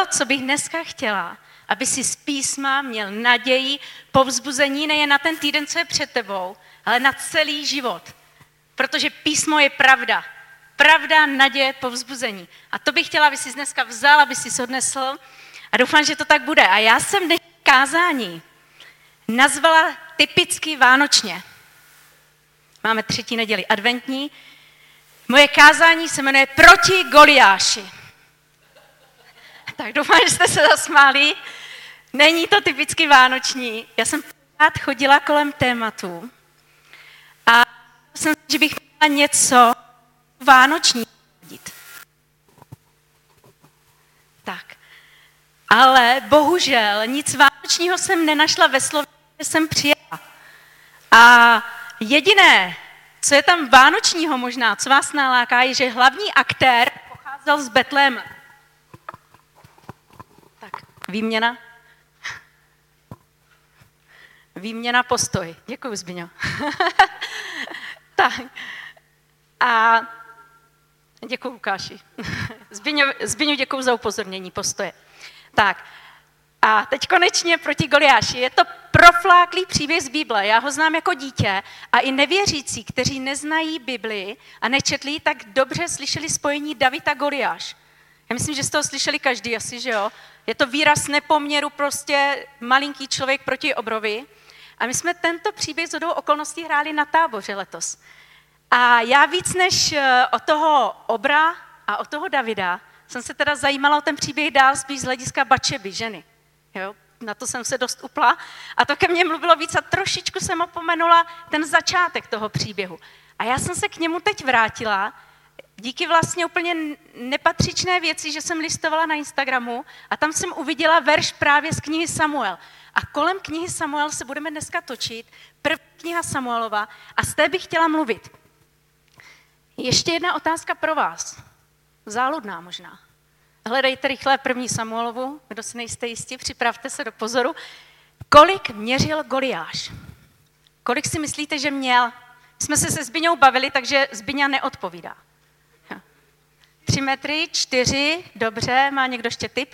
co bych dneska chtěla, aby si z písma měl naději, povzbuzení nejen na ten týden, co je před tebou, ale na celý život. Protože písmo je pravda. Pravda, naděje, povzbuzení. A to bych chtěla, aby si dneska vzal, aby si odnesl. A doufám, že to tak bude. A já jsem dnešní kázání nazvala typicky vánočně. Máme 3. neděli adventní. Moje kázání se jmenuje Proti Goliáši. Tak doufám, že jste se zasmáli. Není to typicky vánoční. Já jsem pořád chodila kolem tématu a jsem, že bych měla něco vánoční hodit. Tak. Ale bohužel nic vánočního jsem nenašla ve slově, že jsem přijela. A jediné, co je tam vánočního možná, co vás naláká, je, že hlavní aktér pocházel z Betléma. Tak, výměna. Výměna postoj. Děkuju, Zbyňo. Tak. A děkuju, Lukáši. Zbyňu, děkuju za upozornění postoje. Tak. A teď konečně Proti Goliáši. Je to profláklý příběh z Bible. Já ho znám jako dítě a i nevěřící, kteří neznají Bibli a nečetli, tak dobře slyšeli spojení David a Goliáš. Já myslím, že jste to slyšeli každý asi, že jo? Je to výraz nepoměru, prostě malinký člověk proti obrovi. A my jsme tento příběh shodou okolností hráli na táboře letos. A já víc než o toho Obra a o toho Davida jsem se teda zajímala o ten příběh dál spíš z hlediska Batšeby, ženy. Jo? Na to jsem se dost upla. A to ke mně mluvilo víc a trošičku jsem opomenula ten začátek toho příběhu. A já jsem se k němu teď vrátila díky vlastně úplně nepatřičné věci, že jsem listovala na Instagramu a tam jsem uviděla verš právě z knihy Samuel. A kolem knihy Samuel se budeme dneska točit, první kniha Samuelova, a z té bych chtěla mluvit. Ještě jedna otázka pro vás. Záludná možná. Hledejte rychle 1. Samuelovu, kdo si nejste jistí, připravte se do pozoru. Kolik měřil Goliáš? Kolik si myslíte, že měl? Jsme se se Zbyňou bavili, takže Zbyňa neodpovídá. 3 metry, 4, dobře, má někdo ještě tip?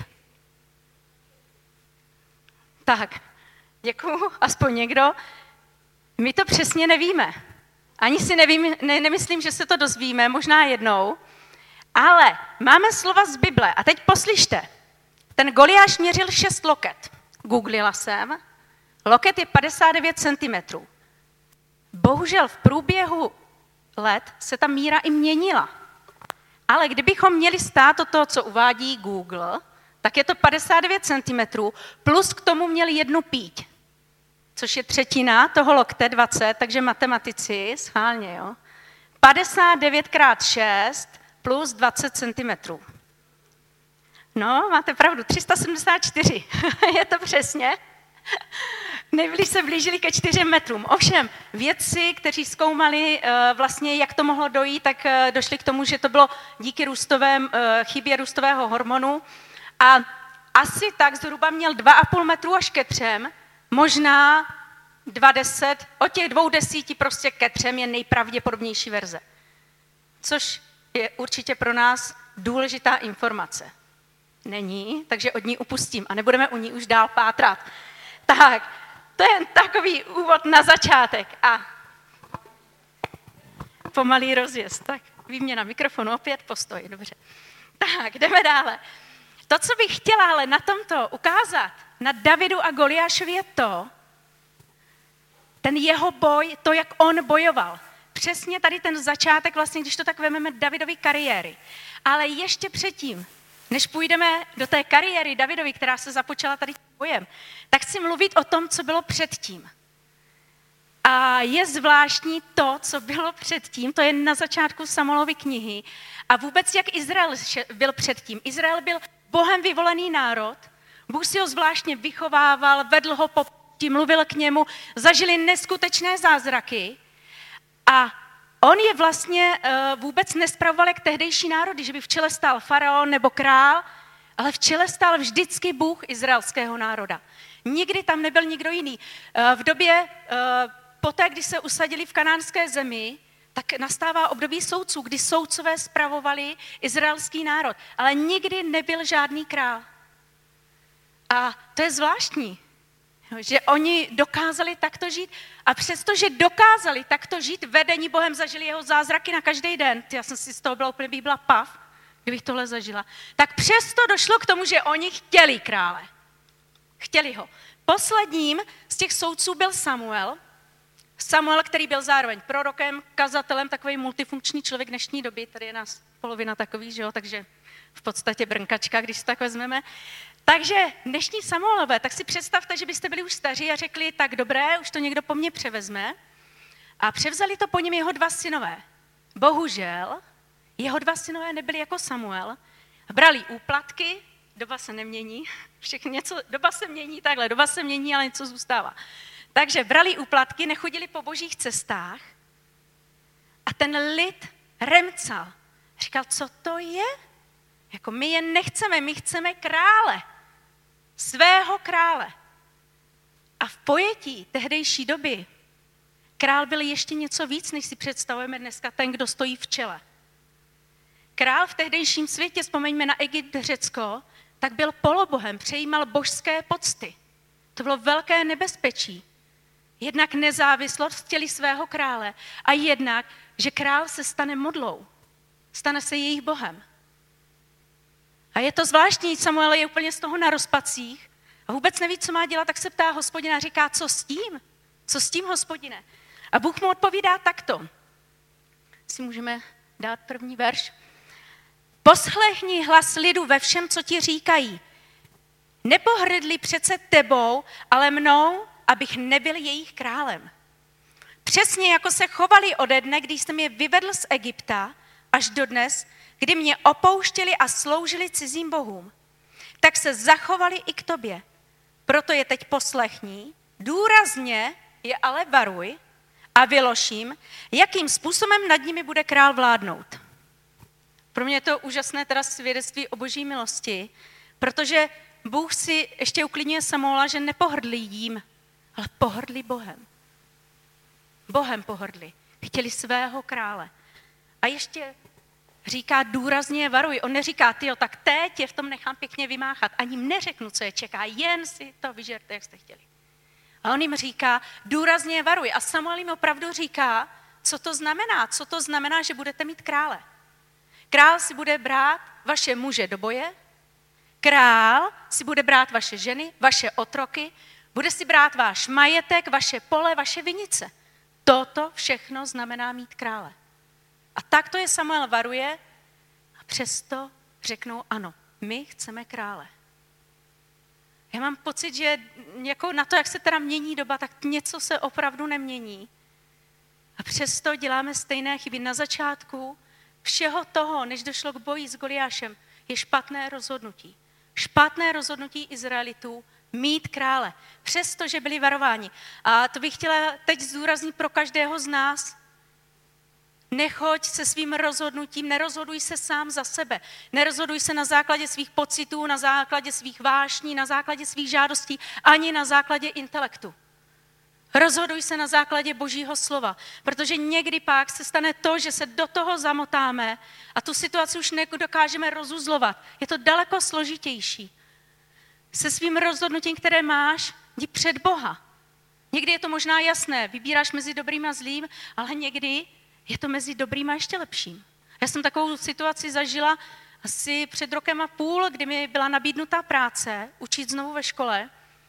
Tak, děkuju, aspoň někdo. My to přesně nevíme. Ani si nemyslím, že se to dozvíme, možná jednou. Ale máme slova z Bible. A teď poslyšte. Ten Goliáš měřil 6 loket. Googlila jsem. Loket je 59 cm. Bohužel v průběhu let se ta míra i měnila. Ale kdybychom měli stát o toho, co uvádí Google, tak je to 59 cm, plus k tomu měli 1 píď, což je 1/3 toho lokte 20, takže matematici, schválně, jo. 59 x 6 plus 20 cm. No, máte pravdu, 374, je to přesně. Nejblíž se blížili ke 4 metrům. Ovšem, vědci, kteří zkoumali vlastně, jak to mohlo dojít, tak došli k tomu, že to bylo díky chybě růstového hormonu. A asi tak zhruba měl 2,5 metru až ke 3, možná 2,10. Od těch 2,10 prostě ke 3 je nejpravděpodobnější verze. Což je určitě pro nás důležitá informace. Není, takže od ní upustím a nebudeme u ní už dál pátrat. Tak, to je jen takový úvod na začátek a pomalý rozjezd. Tak, výměna mikrofonu, opět postoj, dobře. Tak, jdeme dále. To, co bych chtěla ale na tomto ukázat, na Davidu a Goliášovi, je ten jeho boj, to, jak on bojoval. Přesně tady ten začátek, vlastně, když to tak vezmeme, Davidovy kariéry. Ale ještě předtím, než půjdeme do té kariéry Davidovy, která se započala tady tím bojem, tak chci mluvit o tom, co bylo předtím. A je zvláštní to, co bylo předtím, to je na začátku Samuelovy knihy. A vůbec, jak Izrael byl předtím. Izrael byl Bohem vyvolený národ, Bůh si ho zvláštně vychovával, vedl ho po pouti, mluvil k němu, zažili neskutečné zázraky a on je vlastně vůbec nespravoval jak tehdejší národy, že by v čele stál faraon nebo král, ale v čele stál vždycky Bůh izraelského národa. Nikdy tam nebyl nikdo jiný. V době poté, kdy se usadili v kanánské zemi, tak nastává období soudců, kdy soudcové spravovali izraelský národ, ale nikdy nebyl žádný král. A to je zvláštní, že oni dokázali takto žít a přestože dokázali takto žít, vedení Bohem, zažili jeho zázraky na každý den. Já jsem si z toho byla pav, kdybych tohle zažila. Tak přesto došlo k tomu, že oni chtěli krále. Chtěli ho. Posledním z těch soudců byl Samuel. Samuel, který byl zároveň prorokem, kazatelem, takový multifunkční člověk dnešní doby. Tady je nás polovina takový, že jo, takže v podstatě brnkačka, když si tak vezmeme. Takže dnešní Samuelové, tak si představte, že byste byli už staří a řekli, tak dobré, už to někdo po mně převezme. A převzali to po něm jeho 2 synové. Bohužel, jeho 2 synové nebyli jako Samuel. Brali úplatky, doba se nemění, doba se mění takhle, doba se mění, ale něco zůstává. Takže brali úplatky, nechodili po božích cestách a ten lid remcal. Říkal, co to je? Jako my je nechceme, my chceme krále. Svého krále. A v pojetí tehdejší doby král byl ještě něco víc, než si představujeme dneska ten, kdo stojí v čele. Král v tehdejším světě, vzpomeňme na Egypt, Řecko, tak byl polobohem, přejímal božské pocty. To bylo velké nebezpečí. Jednak nezávislost v těli svého krále a jednak, že král se stane modlou. Stane se jejich bohem. A je to zvláštní, Samuel je úplně z toho na rozpacích a vůbec neví, co má dělat, tak se ptá Hospodina a říká, co s tím? Co s tím, Hospodine? A Bůh mu odpovídá takto. Si můžeme dát první verš. Poslechni hlas lidu ve všem, co ti říkají. Nepohrdli přece tebou, ale mnou, abych nebyl jejich králem. Přesně jako se chovali ode dne, když jsem je vyvedl z Egypta, až dodnes, kdy mě opouštěli a sloužili cizím bohům, tak se zachovali i k tobě. Proto je teď poslechni, důrazně je ale varuj a vylož jim, jakým způsobem nad nimi bude král vládnout. Pro mě je to úžasné teda svědectví o boží milosti, protože Bůh si ještě uklidňuje Samuela, že nepohrdli jím, ale pohrdli Bohem. Bohem pohrdli. Chtěli svého krále. A ještě říká důrazně varuj. On neříká, tyjo, tak teď je v tom nechám pěkně vymáchat. Ani jim neřeknu, co je čeká, jen si to vyžerte, jak jste chtěli. A on jim říká, důrazně varuj. A Samuel jim opravdu říká, co to znamená. Co to znamená, že budete mít krále. Král si bude brát vaše muže do boje, král si bude brát vaše ženy, vaše otroky, bude si brát váš majetek, vaše pole, vaše vinice. Toto všechno znamená mít krále. A takto je Samuel varuje a přesto řeknou ano, my chceme krále. Já mám pocit, že jako na to, jak se teda mění doba, tak něco se opravdu nemění. A přesto děláme stejné chyby. Na začátku všeho toho, než došlo k boji s Goliášem, je špatné rozhodnutí. Špatné rozhodnutí Izraelitů mít krále, přestože byli varováni. A to bych chtěla teď zdůraznit pro každého z nás. Nechoď se svým rozhodnutím, nerozhoduj se sám za sebe. Nerozhoduj se na základě svých pocitů, na základě svých vášní, na základě svých žádostí, ani na základě intelektu. Rozhoduj se na základě Božího slova, protože někdy pak se stane to, že se do toho zamotáme a tu situaci už nedokážeme rozuzlovat. Je to daleko složitější. Se svým rozhodnutím, které máš, jdi před Boha. Někdy je to možná jasné, vybíráš mezi dobrým a zlým, ale někdy je to mezi dobrým a ještě lepším. Já jsem takovou situaci zažila asi před 1,5 roku, kdy mi byla nabídnutá práce, učit znovu ve škole.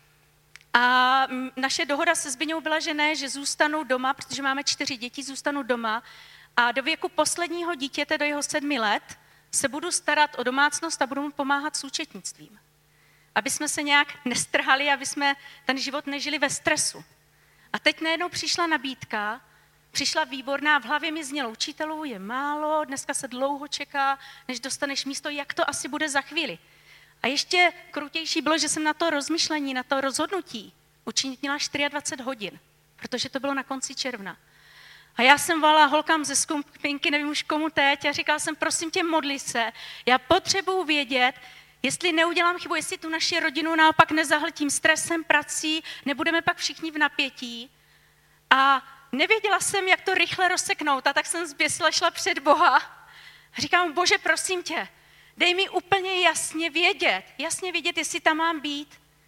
A naše dohoda se Zbyňou byla, že ne, že zůstanu doma, protože máme 4 děti, zůstanu doma a do věku posledního dítěte, do jeho 7 let, se budu starat o domácnost a budu mu pomáhat s účetnictvím. Aby jsme se nějak nestrhali, aby jsme ten život nežili ve stresu. A teď najednou přišla nabídka, přišla výborná, v hlavě mi znělo, učitelů je málo, dneska se dlouho čeká, než dostaneš místo, jak to asi bude za chvíli. A ještě krutější bylo, že jsem na to rozmyšlení, na to rozhodnutí učinila 24 hodin, protože to bylo na konci června. A já jsem volala holkám ze skupinky, nevím už komu teď, a říkala jsem, prosím tě, modli se, já potřebuju vědět, jestli neudělám chybu, jestli tu naši rodinu naopak nezahltím stresem, prací, nebudeme pak všichni v napětí. A nevěděla jsem, jak to rychle rozseknout, a tak jsem zběsila, šla před Boha. A říkám, Bože, prosím tě, dej mi úplně jasně vědět, jestli tam mám být.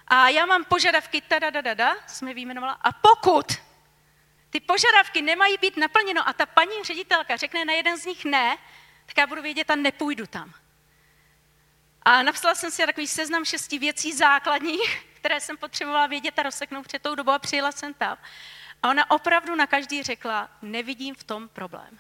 a já mám požadavky, jsme vyjmenovala, a pokud ty požadavky nemají být naplněno a ta paní ředitelka řekne na jeden z nich ne, tak já budu vědět a nepůjdu tam. A napsala jsem si takový seznam 6 věcí základních, které jsem potřebovala vědět a rozseknout před tou dobou a přijela jsem tam. A ona opravdu na každý řekla, nevidím v tom problém.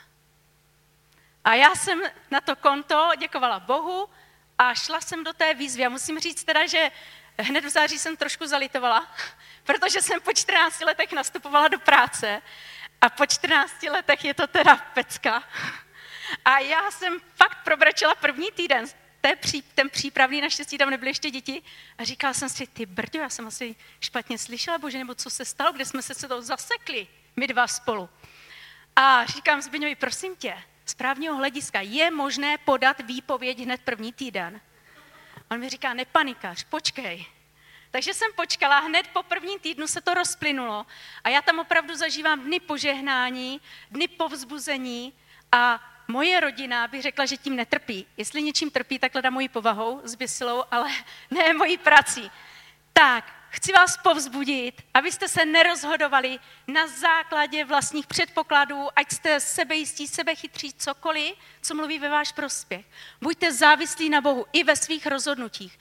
A já jsem na to konto děkovala Bohu a šla jsem do té výzvy. A musím říct teda, že hned v září jsem trošku zalitovala, protože jsem po 14 letech nastupovala do práce a po 14 letech je to teda pecka. A já jsem fakt probrečela první týden, ten přípravný, naštěstí tam nebyly ještě děti, a říkala jsem si, ty brďo, já jsem asi špatně slyšela, bože, nebo co se stalo, kde jsme se toho zasekli, my dva spolu. A říkám Zbyňovi, prosím tě, z právního hlediska je možné podat výpověď hned první týden? On mi říká, nepanikař, počkej. Takže jsem počkala, hned po prvním týdnu se to rozplynulo a já tam opravdu zažívám dny požehnání, dny povzbuzení a moje rodina bych řekla, že tím netrpí. Jestli něčím trpí, tak hledá mojí povahou, zběsilou, ale ne mojí prací. Tak, chci vás povzbudit, abyste se nerozhodovali na základě vlastních předpokladů, ať jste sebejistí, sebechytří, cokoliv, co mluví ve váš prospěch. Buďte závislí na Bohu i ve svých rozhodnutích.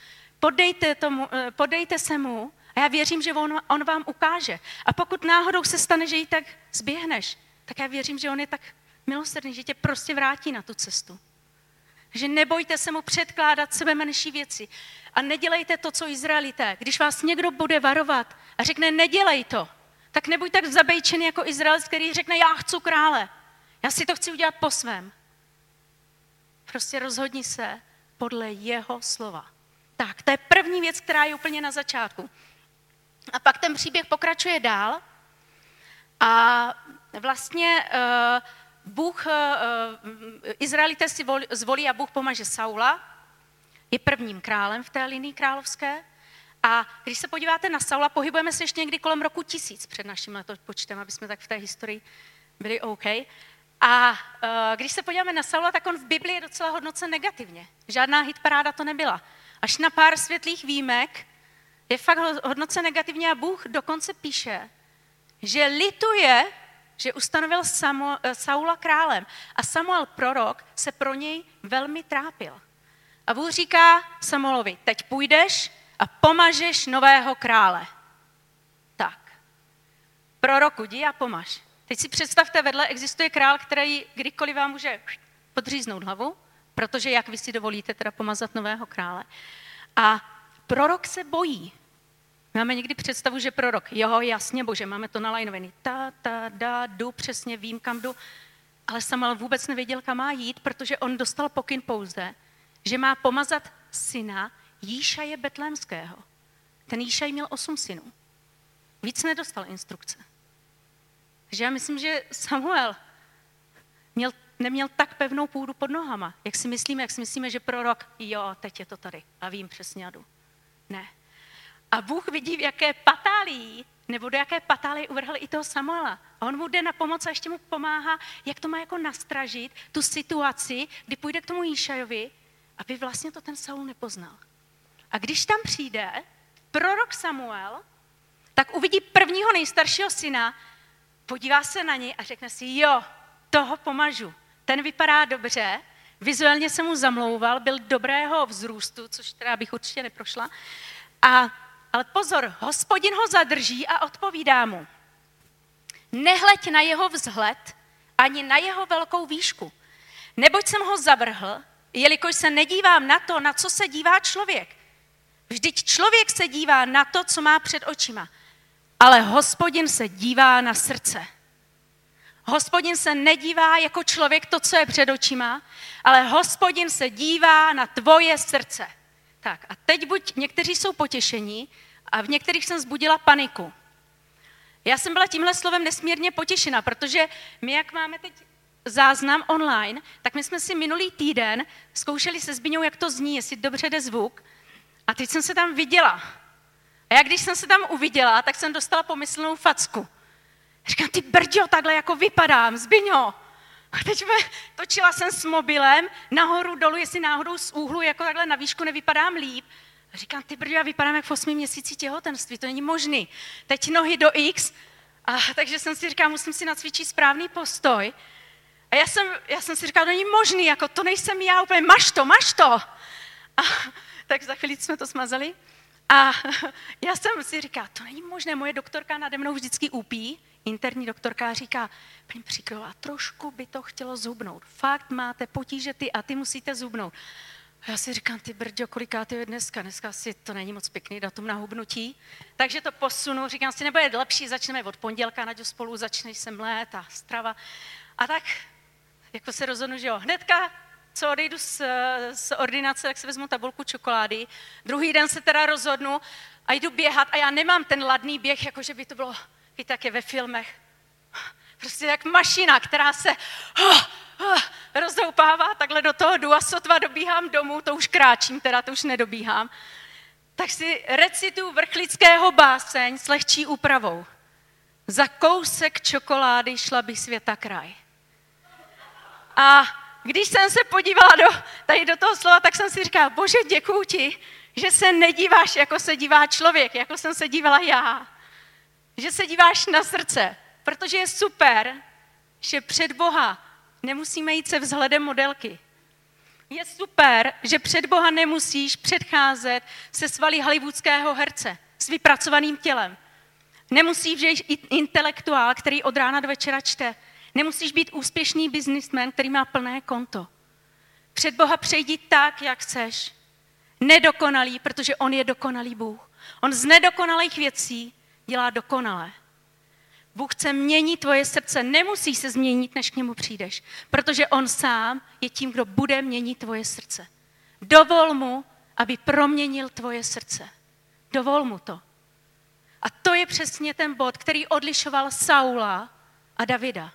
Podejte se mu a já věřím, že on vám ukáže. A pokud náhodou se stane, že jí tak zběhneš, tak já věřím, že on je tak milosrdný, že tě prostě vrátí na tu cestu. Že nebojte se mu předkládat sebe menší věci a nedělejte to, co Izraelité. Když vás někdo bude varovat a řekne, nedělej to, tak nebuď tak zabejčený jako Izrael, který řekne, já chci krále, já si to chci udělat po svém. Prostě rozhodni se podle jeho slova. Tak, to je první věc, která je úplně na začátku. A pak ten příběh pokračuje dál a vlastně Izraelité si zvolí a Bůh pomaže Saula, je prvním králem v té linii královské. A když se podíváte na Saula, pohybujeme se ještě někdy kolem roku 1000 před naším letopočtem, aby jsme tak v té historii byli OK. A když se podíváme na Saula, tak on v Biblii je docela hodnocen negativně. Žádná hitparáda to nebyla. Až na pár světlých výjimek je fakt hodnocen negativně a Bůh dokonce píše, že lituje, že ustanovil Saula králem. A Samuel prorok se pro něj velmi trápil. A Bůh říká Samuelovi, teď půjdeš a pomažeš nového krále. Tak, proroku, jdi a pomaž. Teď si představte, vedle existuje král, který kdykoliv vám může podříznout hlavu, protože jak vy si dovolíte teda pomazat nového krále. A prorok se bojí. Máme někdy představu, že prorok, jo, jasně, bože, máme to nalajnovaný, jdu, přesně vím, kam jdu. Ale Samuel vůbec nevěděl, kam má jít, protože on dostal pokyn pouze, že má pomazat syna Jíšaje Betlémského. Ten Jíšaj měl 8 synů. Víc nedostal instrukce. Takže já myslím, že Samuel neměl tak pevnou půdu pod nohama, jak si myslíme, že prorok, jo, teď je to tady a vím přesně a jdu. Ne. A Bůh vidí, v jaké patálii, nebo do jaké patálii uvrhl i toho Samuela. A on mu jde na pomoc a ještě mu pomáhá, jak to má jako nastražit, tu situaci, kdy půjde k tomu Jíšajovi, aby vlastně to ten Saul nepoznal. A když tam přijde prorok Samuel, tak uvidí prvního nejstaršího syna, podívá se na něj a řekne si, jo, toho pomažu. Ten vypadá dobře, vizuálně se mu zamlouval, byl dobrého vzrůstu, což teda bych určitě neprošla. Ale pozor, Hospodin ho zadrží a odpovídá mu. Nehleď na jeho vzhled, ani na jeho velkou výšku. Neboť jsem ho zavrhl, jelikož se nedívám na to, na co se dívá člověk. Vždyť člověk se dívá na to, co má před očima. Ale Hospodin se dívá na srdce. Hospodin se nedívá jako člověk to, co je před očima, ale Hospodin se dívá na tvoje srdce. Tak a teď někteří jsou potěšení a v některých jsem vzbudila paniku. Já jsem byla tímhle slovem nesmírně potěšena, protože my, jak máme teď záznam online, tak my jsme si minulý týden zkoušeli se Zbyňou, jak to zní, jestli dobře jde zvuk. A teď jsem se tam viděla. A já když jsem se tam uviděla, tak jsem dostala pomyslnou facku. Říkám, ty brďo, takhle jako vypadám, Zbyňo. A teď točila jsem s mobilem nahoru, dolů, jestli náhodou z úhlu, jako takhle na výšku nevypadám líp. Říkám, ty brďo, já vypadám jak v 8 měsíci těhotenství, to není možný. Teď nohy do X, takže jsem si říkala, musím si nacvičit správný postoj. A já jsem si říkala, to není možný, jako to nejsem já úplně, máš to. A tak za chvíli jsme to smazali. A já jsem si říkala, to není možné, moje doktorka nade mnou vždycky úpí, interní doktorka říká, paní Příkrová, trošku by to chtělo zhubnout. Fakt máte potíže ty a ty musíte zhubnout. A já si říkám, ty brďo, kolikátý je dneska? Dneska asi to není moc pěkný datum na hubnutí. Takže to posunu, říkám si, nebude lepší, začneme od pondělka, Naďo, spolu začneš se mlét a strava. A tak, jako se rozhodnu, že jo, hnedka, co odejdu z ordinace, tak si vezmu tabulku čokolády. Druhý den se teda rozhodnu a jdu běhat a já nemám ten ladný běh, jakože by to bylo, víte, jak je ve filmech. Prostě jak mašina, která se rozhoupává, takhle do toho jdu a sotva dobíhám domů, to už kráčím, teda to už nedobíhám. Tak si recituju Vrchlického báseň s lehčí úpravou. Za kousek čokolády šla by světa kraj. A když jsem se podívala tady do toho slova, tak jsem si říkala, Bože, děkuju ti, že se nedíváš, jako se dívá člověk, jako jsem se dívala já. Že se díváš na srdce, protože je super, že před Boha nemusíme jít se vzhledem modelky. Je super, že před Boha nemusíš předcházet se svaly hollywoodského herce s vypracovaným tělem. Nemusíš být intelektuál, který od rána do večera čte. Nemusíš být úspěšný biznismen, který má plné konto. Před Boha přejdi tak, jak chceš. Nedokonalý, protože on je dokonalý Bůh. On z nedokonalých věcí dělá dokonalé. Bůh chce měnit tvoje srdce. Nemusí se změnit, než k němu přijdeš. Protože on sám je tím, kdo bude měnit tvoje srdce. Dovol mu, aby proměnil tvoje srdce. Dovol mu to. A to je přesně ten bod, který odlišoval Saula a Davida.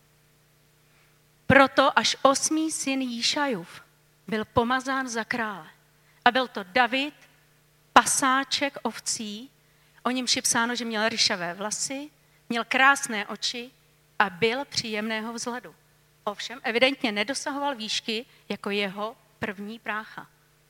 Proto až 8. syn Jíšajův byl pomazán za krále. A byl to David, pasáček ovcí, o němž je psáno, že měl ryšavé vlasy, měl krásné oči a byl příjemného vzhledu. Ovšem evidentně nedosahoval výšky jako jeho první brácha.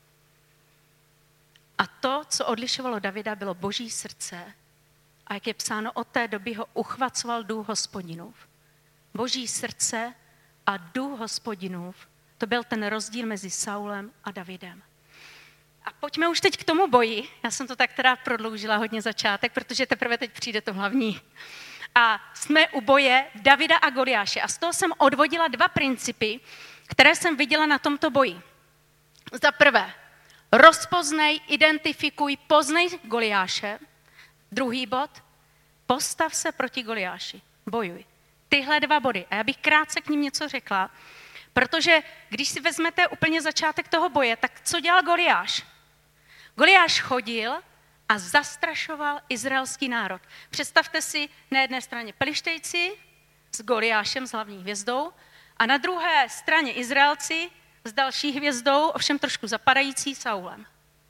A to, co odlišovalo Davida, bylo Boží srdce. A jak je psáno, od té doby ho uchvacoval duch Hospodinův. Boží srdce a duch Hospodinův, to byl ten rozdíl mezi Saulem a Davidem. A pojďme už teď k tomu boji. Já jsem to tak teda prodloužila hodně začátek, protože teprve teď přijde to hlavní. A jsme u boje Davida a Goliáše. A z toho jsem odvodila 2 principy, které jsem viděla na tomto boji. Za prvé, rozpoznej, identifikuj, poznej Goliáše. Druhý bod, postav se proti Goliáši, bojuj. Tyhle 2 body. A já bych krátce k ním něco řekla, protože když si vezmete úplně začátek toho boje, tak co dělal Goliáš? Goliáš chodil a zastrašoval izraelský národ. Představte si na jedné straně Pelištejci s Goliášem, s hlavní hvězdou, a na druhé straně Izraelci s další hvězdou, ovšem trošku zapadající Saulem.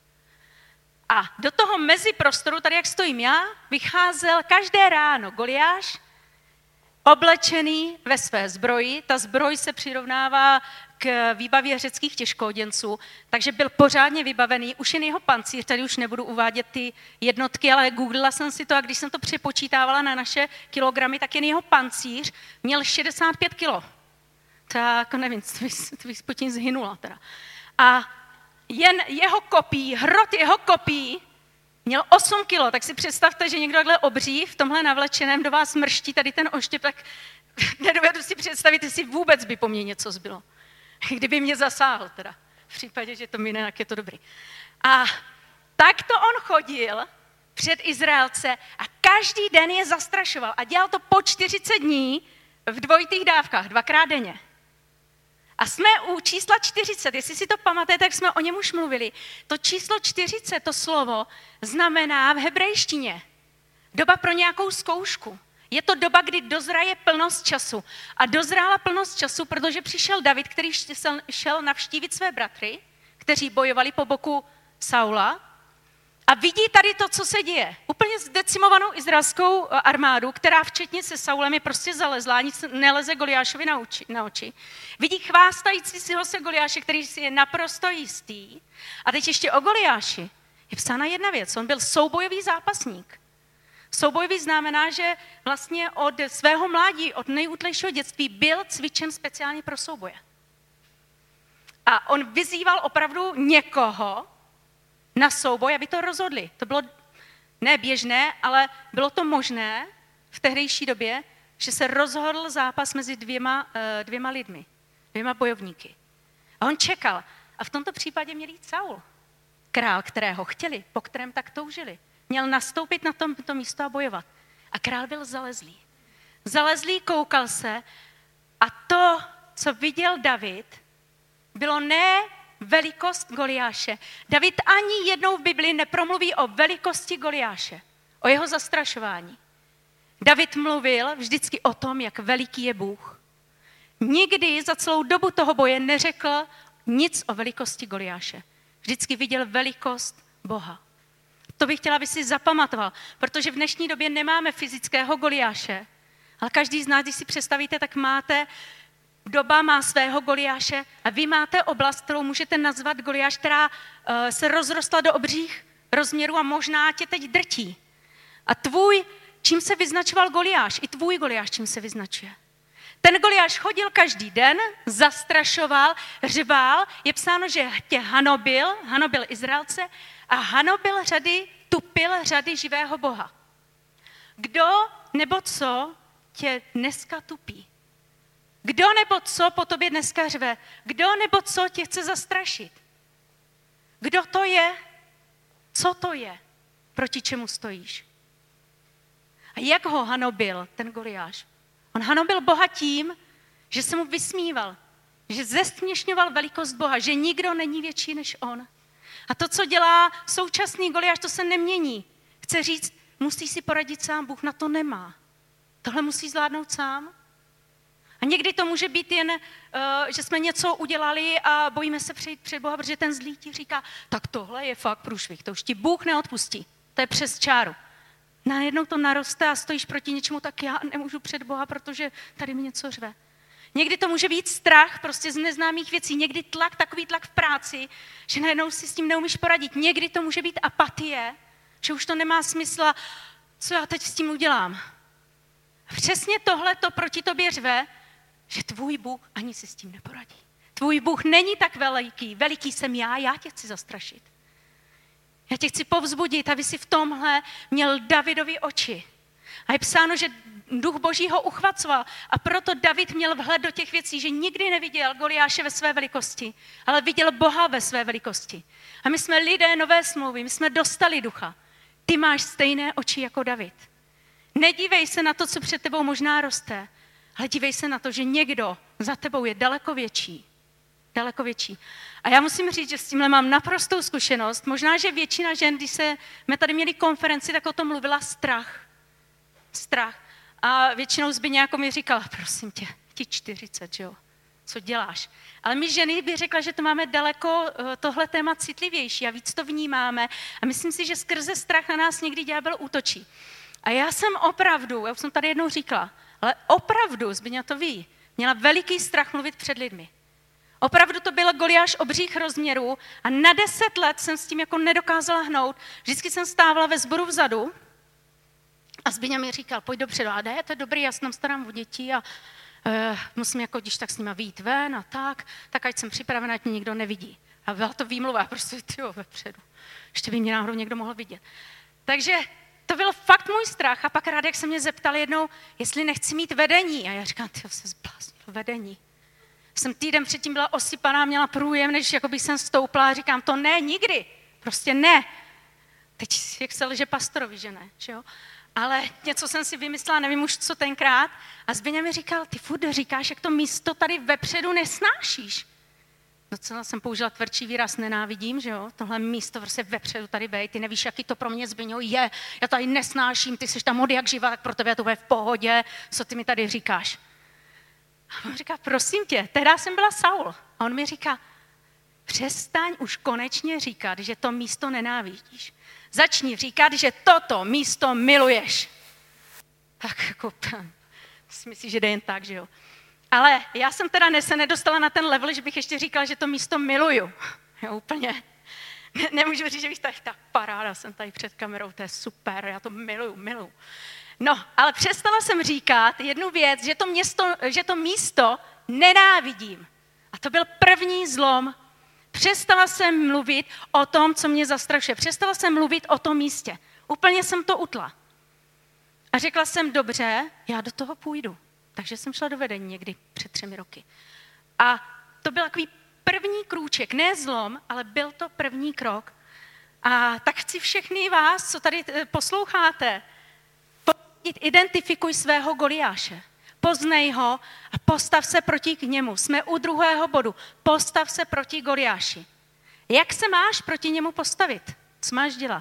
A do toho meziprostoru, tady jak stojím já, vycházel každé ráno Goliáš, oblečený ve své zbroji. Ta zbroj se přirovnává k výbavě řeckých těžkooděnců, takže byl pořádně vybavený. Už jen jeho pancíř, tady už nebudu uvádět ty jednotky, ale googlila jsem si to a když jsem to přepočítávala na naše kilogramy, tak jen jeho pancíř měl 65 kilo. Tak nevím, to bych potom zhynula teda. A jen jeho kopí, hrot jeho kopí měl 8 kilo, tak si představte, že někdo takhle obří v tomhle navlečeném do vás mrští tady ten oštěp, tak nedovedu si představit, jestli vůbec by po mně něco zbylo. Kdyby mě zasáhl teda. V případě, že to mine, tak je to dobrý. A tak to on chodil před Izraelce a každý den je zastrašoval a dělal to po 40 dní v dvojitých dávkách, 2krát denně. A jsme u čísla 40, jestli si to pamatujete, tak jsme o něm už mluvili. To číslo 40, to slovo, znamená v hebrejštině doba pro nějakou zkoušku. Je to doba, kdy dozraje plnost času. A dozrála plnost času, protože přišel David, který šel navštívit své bratry, kteří bojovali po boku Saula, a vidí tady to, co se děje. Úplně zdecimovanou izraelskou armádu, která včetně se Saulem je prostě zalezlá, nic neleze Goliášovi na oči. Vidí chvástající si ho se Goliáše, který si je naprosto jistý. A teď ještě o Goliáši. je psána jedna věc. On byl soubojový zápasník. Soubojový znamená, že vlastně od svého mládí, od nejútlejšího dětství byl cvičen speciálně pro souboje. A on vyzýval opravdu někoho na souboj, aby to rozhodli. To bylo ne běžné, ale bylo to možné v tehdejší době, že se rozhodl zápas mezi dvěma lidmi, dvěma bojovníky. A on čekal. A v tomto případě měl jít Saul, král, kterého chtěli, po kterém tak toužili. Měl nastoupit na tomto místo a bojovat. A král byl zalezlý. Zalezlý, koukal se a to, co viděl David, bylo ne velikost Goliáše. David ani jednou v Biblii nepromluví o velikosti Goliáše, o jeho zastrašování. David mluvil vždycky o tom, jak veliký je Bůh. Nikdy za celou dobu toho boje neřekl nic o velikosti Goliáše. Vždycky viděl velikost Boha. To bych chtěla, aby si zapamatoval, protože v dnešní době nemáme fyzického Goliáše, ale každý z nás, když si představíte, tak doba má svého Goliáše a vy máte oblast, kterou můžete nazvat Goliáš, která se rozrostla do obřích rozměrů a možná tě teď drtí. A čím se vyznačoval Goliáš? I tvůj Goliáš čím se vyznačuje? Ten Goliáš chodil každý den, zastrašoval, řval, je psáno, že tě hanobil Izraelce a hanobil tupil řady živého Boha. Kdo nebo co tě dneska tupí? Kdo nebo co po tobě dneska řve? Kdo nebo co tě chce zastrašit? Kdo to je? Co to je? Proti čemu stojíš? A jak ho hanobil ten Goliáš? On hanobil Boha tím, že se mu vysmíval, že zesměšňoval velikost Boha, že nikdo není větší než on. A to, co dělá současný Goliáš, to se nemění. Chce říct, musí si poradit sám, Bůh na to nemá. Tohle musí zvládnout sám. A někdy to může být jen, že jsme něco udělali a bojíme se přejít před Boha, protože ten zlý ti říká, tak tohle je fakt průšvih, to už ti Bůh neodpustí. To je přes čáru. Najednou to naroste a stojíš proti něčemu, tak já nemůžu před Boha, protože tady mi něco řve. Někdy to může být strach prostě z neznámých věcí, někdy takový tlak v práci, že najednou si s tím neumíš poradit. Někdy to může být apatie, že už to nemá smysl, co já teď s tím udělám. A přesně tohle to proti tobě řve, že tvůj Bůh ani si s tím neporadí. Tvůj Bůh není tak veliký jsem já tě chci zastrašit. Já tě chci povzbudit, aby si v tomhle měl Davidovi oči. A je psáno, že duch Boží ho uchvacoval a proto David měl vhled do těch věcí, že nikdy neviděl Goliáše ve své velikosti, ale viděl Boha ve své velikosti. A my jsme lidé nové smlouvy, my jsme dostali ducha. Ty máš stejné oči jako David. Nedívej se na to, co před tebou možná roste, ale dívej se na to, že někdo za tebou je daleko větší. Daleko větší. A já musím říct, že s tímhle mám naprostou zkušenost. Možná, že většina žen, když jsme tady měli konferenci, tak o tom mluvila strach. A většinou Zbyně jako mi říkala, prosím tě, ti 40, že jo, co děláš? Ale my ženy bych řekla, že to máme daleko tohle téma citlivější a víc to vnímáme. A myslím si, že skrze strach na nás někdy ďábel útočí. A já jsem opravdu, já už jsem tady jednou říkala, ale opravdu, Zbyňa to ví, měla veliký strach mluvit před lidmi. Opravdu to byl Goliáš obřích rozměrů a na 10 let jsem s tím jako nedokázala hnout. Vždycky jsem stávala ve sboru vzadu a Zbyňa mi říkal, pojď dopředu, a to je dobrý, já se tam starám o děti a musím jako když tak s nima vyjít ven a tak ať jsem připravená, ať mě nikdo nevidí. A byla to výmluva, prostě vepředu. Ještě by mě náhodou někdo mohl vidět. Takže to byl fakt můj strach a pak Radek se mě zeptal jednou, jestli nechci mít vedení. A já říkám, ty se zbláznil, vedení. Jsem týden předtím byla osypaná, měla průjem, než jakoby jsem stoupla a říkám, to ne, nikdy, prostě ne. Teď jak se lže pastorovi, že ne, že jo? Ale něco jsem si vymyslela, nevím už co tenkrát. A Zbyňa mi říkal, ty furt říkáš, jak to místo tady vepředu nesnášíš. Docela jsem použila tvrdší výraz, nenávidím, že jo? Tohle místo prostě vepředu tady bej, ty nevíš, jaký to pro mě, Zbyňo, je. Já tady nesnáším, ty jsi tam od jak živa, tak pro tebe to bude v pohodě, co ty mi tady říkáš. A on říká, prosím tě, tehdy jsem byla Saul. A on mi říká, přestaň už konečně říkat, že to místo nenávidíš. Začni říkat, že toto místo miluješ. Tak jako, si myslíš, že jde jen tak, že jo. Ale já jsem teda se nedostala na ten level, že bych ještě říkala, že to místo miluju. Jo, úplně. Nemůžu říct, že bych tady tak paráda, jsem tady před kamerou, to je super, já to miluju. No, ale přestala jsem říkat jednu věc, že to místo nenávidím. A to byl první zlom. Přestala jsem mluvit o tom, co mě zastrašuje. Přestala jsem mluvit o tom místě. Úplně jsem to utla. A řekla jsem, dobře, já do toho půjdu. Takže jsem šla do vedení někdy před 3 roky. A to byl takový první krůček, ne zlom, ale byl to první krok. A tak chci všechny vás, co tady posloucháte, identifikuj svého Goliáše. Poznej ho a postav se proti k němu. Jsme u 2. bodu. Postav se proti Goliáši. Jak se máš proti němu postavit? Co máš dělat?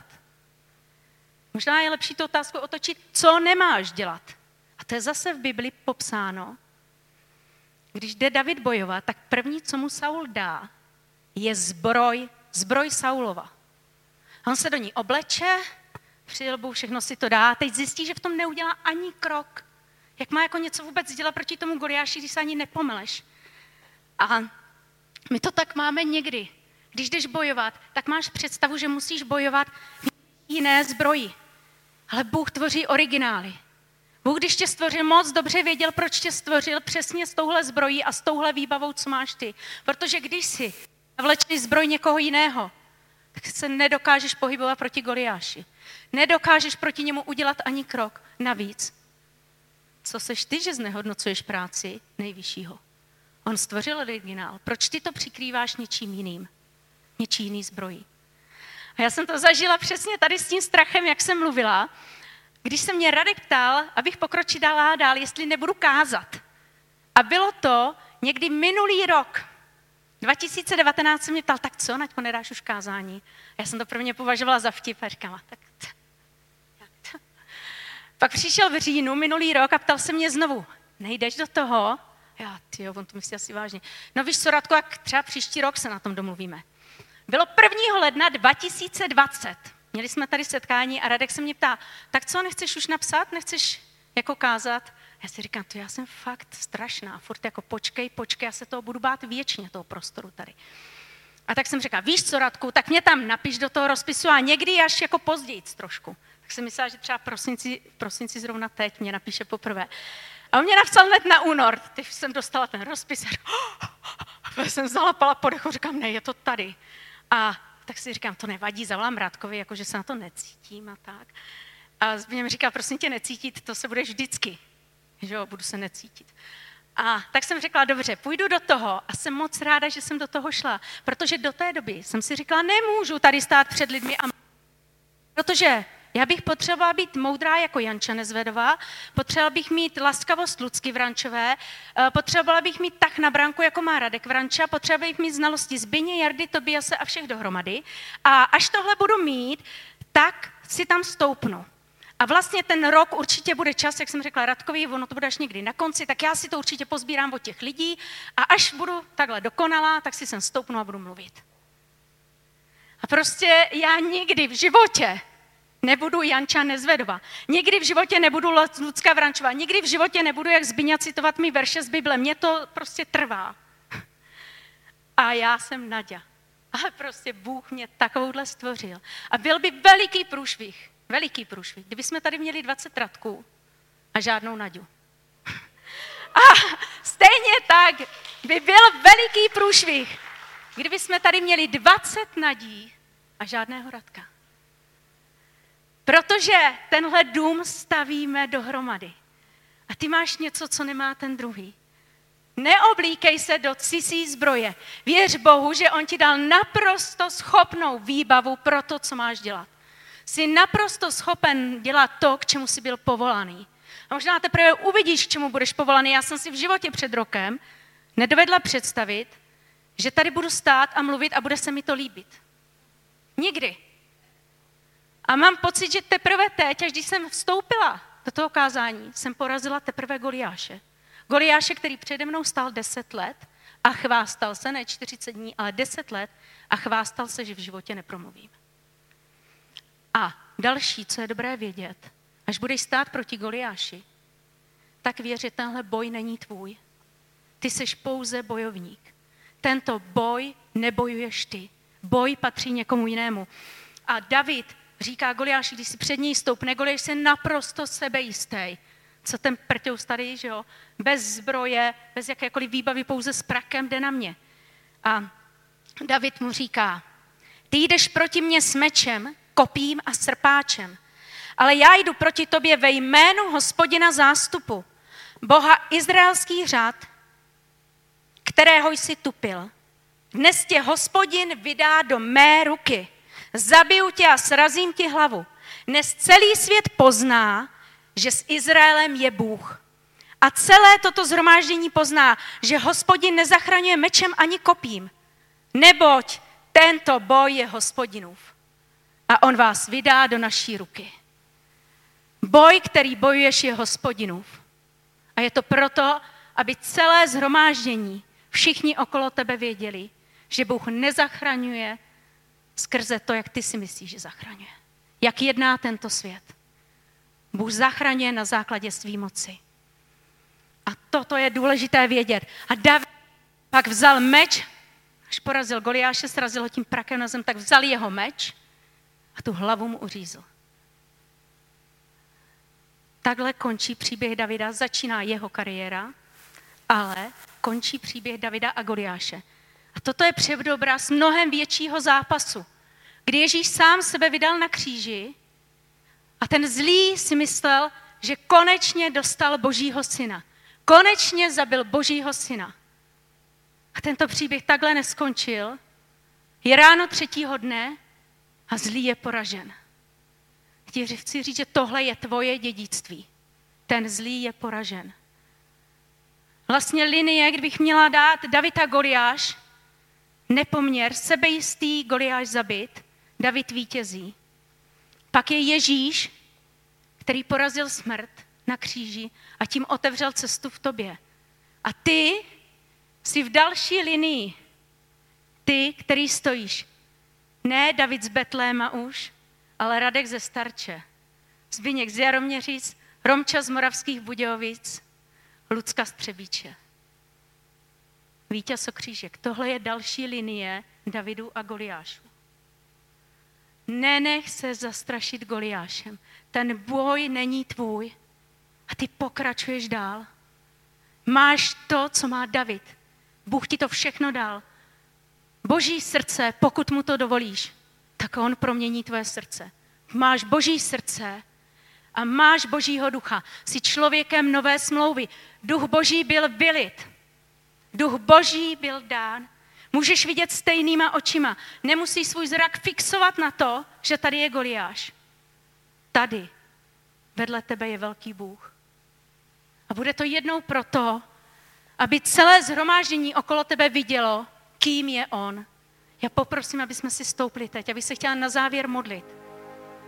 Možná je lepší tu otázku otočit, co nemáš dělat. A to je zase v Bibli popsáno. Když jde David bojovat, tak první, co mu Saul dá, je zbroj Saulova. On se do ní obleče, přijelbu, všechno si to dá, teď zjistí, že v tom neudělá ani krok. Jak má jako něco vůbec dělat proti tomu Goliáši, když se ani nepomeleš. A my to tak máme někdy. Když jdeš bojovat, tak máš představu, že musíš bojovat v jiné zbroji. Ale Bůh tvoří originály. Bůh, když tě stvořil, moc dobře věděl, proč tě stvořil přesně s touhle zbrojí a s touhle výbavou, co máš ty. Protože když si vlečeš zbroj někoho jiného, tak se nedokážeš pohybovat proti Goliáši. Nedokážeš proti němu udělat ani krok. Navíc, co seš ty, že znehodnocuješ práci nejvyššího? On stvořil originál. Proč ty to přikrýváš něčím jiným? Něčí jiný zbrojí. A já jsem to zažila přesně tady s tím strachem, jak jsem mluvila, když se mě Radek ptal, abych pokročila dál, jestli nebudu kázat. A bylo to někdy minulý rok, 2019 se mě ptal, tak co, Naďko, nedáš už kázání? A já jsem to prvně považovala za vtip a říkala, tak to. Pak přišel v říjnu minulý rok a ptal se mě znovu, nejdeš do toho? Já, tyjo, on to myslí asi vážně. No víš co, Radko, jak třeba příští rok se na tom domluvíme. Bylo 1. ledna 2020. Měli jsme tady setkání a Radek se mě ptá, tak co, nechceš už napsat, nechceš jako kázat? Já si říkám, to já jsem fakt strašná, furt jako počkej, já se toho budu bát věčně, toho prostoru tady. A tak jsem řekla, víš co, Radku, tak mě tam napiš do toho rozpisu a někdy až jako pozdějíc trošku. Tak jsem myslela, že třeba prosinci zrovna teď mě napíše poprvé. A on mě napsal hned na únor, teď jsem dostala ten rozpis a jsem zalapala po dechu, říkám, ne, je to tady. A tak si říkám, to nevadí, zavolám Radkovi, jakože se na to necítím a tak. A Zbigněk mi říká, prosím tě, necítit, to se budeš vždycky. Že jo, budu se necítit. A tak jsem řekla, dobře, půjdu do toho a jsem moc ráda, že jsem do toho šla, protože do té doby jsem si říkala, nemůžu tady stát před lidmi, protože já bych potřebovala být moudrá jako Janča Nezvedová, potřebovala bych mít laskavost Lucky Vrančové, potřebovala bych mít tah na branku, jako má Radek Vranča, potřebovala bych mít znalosti Zbyně, Jardy, Tobiase a všech dohromady. A až tohle budu mít, tak si tam stoupnu. A vlastně ten rok určitě bude čas, jak jsem řekla Radkovi, ono to bude až někdy na konci, tak já si to určitě pozbírám od těch lidí a až budu takhle dokonalá, tak si sem stoupnu a budu mluvit. A prostě já nikdy v životě nebudu Janča Nezvedová. Nikdy v životě nebudu Lucka Vrančová. Nikdy v životě nebudu jak Zbyňa citovat mý verše z Bible. Mně to prostě trvá. A já jsem Naďa. Ale prostě Bůh mě takovouhle stvořil. A byl by veliký průšvih, kdyby jsme tady měli 20 Radků a žádnou Naďu. A stejně tak by byl veliký průšvih, kdyby jsme tady měli 20 Nadí a žádného Radka. Protože tenhle dům stavíme dohromady. A ty máš něco, co nemá ten druhý. Neoblíkej se do cizí zbroje. Věř Bohu, že on ti dal naprosto schopnou výbavu pro to, co máš dělat. Jsi naprosto schopen dělat to, k čemu jsi byl povolaný. A možná teprve uvidíš, k čemu budeš povolaný. Já jsem si v životě před rokem nedovedla představit, že tady budu stát a mluvit a bude se mi to líbit. Nikdy. A mám pocit, že teprve teď, až když jsem vstoupila do toho kázání, jsem porazila teprve Goliáše. Goliáše, který přede mnou stál 10 let a chvástal se, ne 40 dní, ale 10 let a chvástal se, že v životě nepromluvím. A další, co je dobré vědět, až budeš stát proti Goliáši, tak věř, že tenhle boj není tvůj. Ty seš pouze bojovník. Tento boj nebojuješ ty. Boj patří někomu jinému. A David říká Goliáši, když si před něj stoupne, Goliáš se naprosto sebejistý. Co ten prťous tady, že jo? Bez zbroje, bez jakékoliv výbavy, pouze s prakem jde na mě. A David mu říká, ty jdeš proti mně s mečem, kopím a srpáčem, ale já jdu proti tobě ve jménu Hospodina zástupu, Boha izraelských řád, kterého jsi tupil. Dnes tě Hospodin vydá do mé ruky. Zabiju tě a srazím ti hlavu. Dnes celý svět pozná, že s Izraelem je Bůh. A celé toto shromáždění pozná, že Hospodin nezachraňuje mečem ani kopím, neboť tento boj je Hospodinův. A on vás vydá do naší ruky. Boj, který bojuješ, je Hospodinův. A je to proto, aby celé shromáždění, všichni okolo tebe věděli, že Bůh nezachraňuje skrze to, jak ty si myslíš, že zachraňuje. Jak jedná tento svět. Bůh zachraňuje na základě své moci. A toto je důležité vědět. A David pak vzal meč, až porazil Goliáše, srazil ho tím prakem na zem, tak vzal jeho meč a tu hlavu mu uřízl. Takhle končí příběh Davida, začíná jeho kariéra, ale končí příběh Davida a Goliáše. A toto je předobraz mnohem většího zápasu, kdy Ježíš sám sebe vydal na kříži a ten zlý si myslel, že konečně dostal Božího syna. Konečně zabil Božího syna. A tento příběh takhle neskončil. Je ráno 3. dne a zlý je poražen. Chci říct, že tohle je tvoje dědictví. Ten zlý je poražen. Vlastně linie, kdybych měla dát David a Goliáš, nepoměr, sebejistý Goliáš zabit, David vítězí. Pak je Ježíš, který porazil smrt na kříži a tím otevřel cestu v tobě. A ty jsi v další linii. Ty, který stojíš. Ne David z Betléma už, ale Radek ze Starče. Zbyněk z Jaroměřic, Romča z Moravských Budějovic, Lucka z Třebíče. Vítěz o křížek. Tohle je další linie Davidu a Goliášu. Nenech se zastrašit Goliášem. Ten boj není tvůj. A ty pokračuješ dál. Máš to, co má David. Bůh ti to všechno dal. Boží srdce, pokud mu to dovolíš, tak on promění tvoje srdce. Máš Boží srdce a máš Božího ducha. Jsi člověkem nové smlouvy. Duch Boží byl vylit. Duch Boží byl dán. Můžeš vidět stejnýma očima. Nemusíš svůj zrak fixovat na to, že tady je Goliáš. Tady, vedle tebe je velký Bůh. A bude to jednou proto, aby celé shromáždění okolo tebe vidělo, kým je on. Já poprosím, aby jsme si stoupli teď, abych se chtěla na závěr modlit.